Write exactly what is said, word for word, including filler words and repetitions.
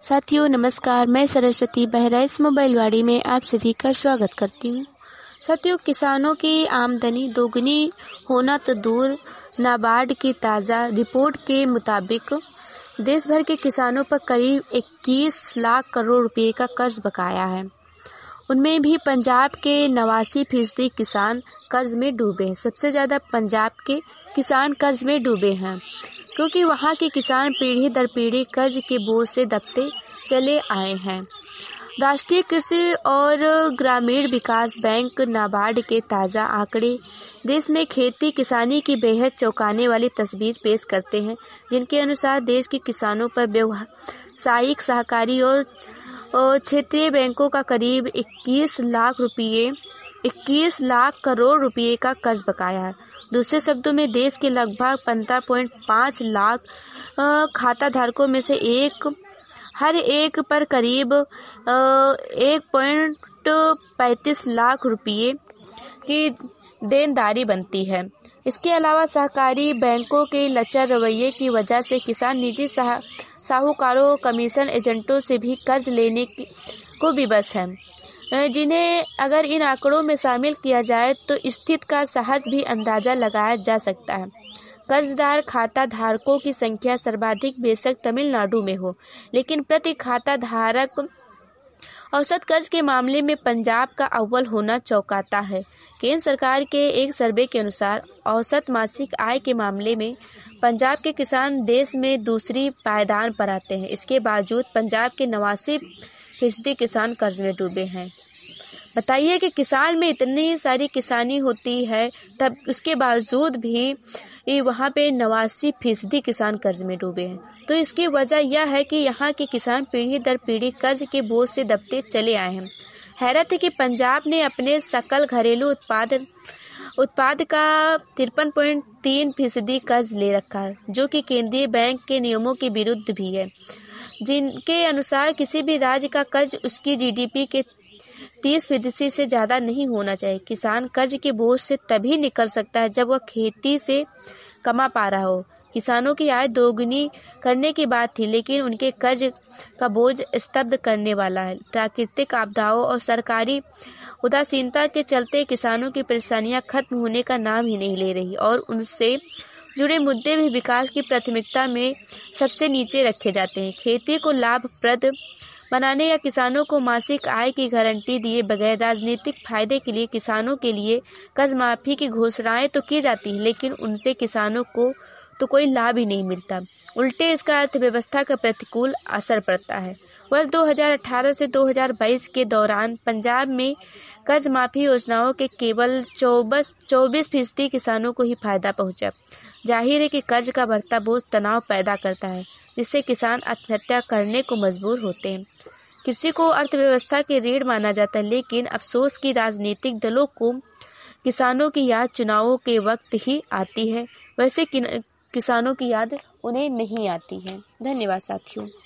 साथियों नमस्कार, मैं सरस्वती बहराइच मोबाइल वाड़ी में आप सभी का स्वागत करती हूँ। साथियों, किसानों की आमदनी दोगुनी होना तो दूर, नाबार्ड की ताज़ा रिपोर्ट के मुताबिक देश भर के किसानों पर करीब इक्कीस लाख करोड़ रुपए का कर्ज बकाया है। उनमें भी पंजाब के नवासी फीसदी किसान कर्ज में डूबे हैं। सबसे ज़्यादा पंजाब के किसान कर्ज में डूबे हैं, क्योंकि वहाँ के किसान पीढ़ी दर पीढ़ी कर्ज के बोझ से दबते चले आए हैं। राष्ट्रीय कृषि और ग्रामीण विकास बैंक नाबार्ड के ताज़ा आंकड़े देश में खेती किसानी की बेहद चौंकाने वाली तस्वीर पेश करते हैं, जिनके अनुसार देश के किसानों पर व्यावसायिक, सहकारी और क्षेत्रीय बैंकों का करीब इक्कीस लाख रुपये इक्कीस लाख करोड़ रुपए का कर्ज बकाया है। दूसरे शब्दों में देश के लगभग पंद्रह पॉइंट पाँच लाख खाता धारकों में से एक हर एक पर करीब एक पॉइंट पैंतीस लाख रुपये की देनदारी बनती है। इसके अलावा सहकारी बैंकों के लचर रवैये की वजह से किसान निजी साहूकारों, कमीशन एजेंटों से भी कर्ज लेने को विवश हैं, जिन्हें अगर इन आंकड़ों में शामिल किया जाए तो स्थिति का सहज भी अंदाजा लगाया जा सकता है। कर्जदार खाता धारकों की संख्या सर्वाधिक बेशक तमिलनाडु में हो, लेकिन प्रति खाता धारक औसत कर्ज के मामले में पंजाब का अव्वल होना चौंकाता है। केंद्र सरकार के एक सर्वे के अनुसार औसत मासिक आय के मामले में पंजाब के किसान देश में दूसरी पायदान पर आते हैं। इसके बावजूद पंजाब के नवासी फीसदी किसान कर्ज में डूबे हैं। बताइए कि किसान में इतनी सारी किसानी होती है, तब उसके बावजूद भी वहाँ पे नवासी फीसदी किसान कर्ज में डूबे हैं। तो इसकी वजह यह है कि यहाँ के किसान पीढ़ी दर पीढ़ी कर्ज के बोझ से दबते चले आए हैं। हैरत है कि पंजाब ने अपने सकल घरेलू उत्पाद उत्पाद का तिरपन पॉइंट तीन फीसदी कर्ज ले रखा है, जो कि केंद्रीय बैंक के नियमों के विरुद्ध भी है, जिनके अनुसार किसी भी राज्य का कर्ज उसकी जीडीपी के तीस फीसदी से ज़्यादा नहीं होना चाहिए। किसान कर्ज के बोझ से तभी निकल सकता है जब वह खेती से कमा पा रहा हो। किसानों की आय दोगुनी करने की बात थी, लेकिन उनके कर्ज का बोझ स्तब्ध करने वाला है। प्राकृतिक आपदाओं और सरकारी उदासीनता के चलते किसानों की परेशानियां खत्म होने का नाम ही नहीं ले रही और उनसे जुड़े मुद्दे भी विकास की प्राथमिकता में सबसे नीचे रखे जाते हैं। खेती को लाभप्रद बनाने या किसानों को मासिक आय की गारंटी दिए बगैर राजनीतिक फायदे के लिए किसानों के लिए कर्ज माफी की घोषणाएं तो की जाती हैं, लेकिन उनसे किसानों को तो कोई लाभ ही नहीं मिलता। उल्टे इसका अर्थव्यवस्था का प्रतिकूल असर पड़ता है। वर्ष दो हज़ार अठारह से दो हज़ार बाईस के दौरान पंजाब में कर्ज माफी योजनाओं के केवल चौबीस चौबीस फीसदी किसानों को ही फायदा पहुंचा। जाहिर है कि कर्ज का बढ़ता बोझ तनाव पैदा करता है, जिससे किसान आत्महत्या करने को मजबूर होते हैं। कृषि को अर्थव्यवस्था की रीढ़ माना जाता है, लेकिन अफसोस की राजनीतिक दलों को किसानों की याद चुनावों के वक्त ही आती है, वैसे कि किसानों की याद उन्हें नहीं आती है। धन्यवाद साथियों।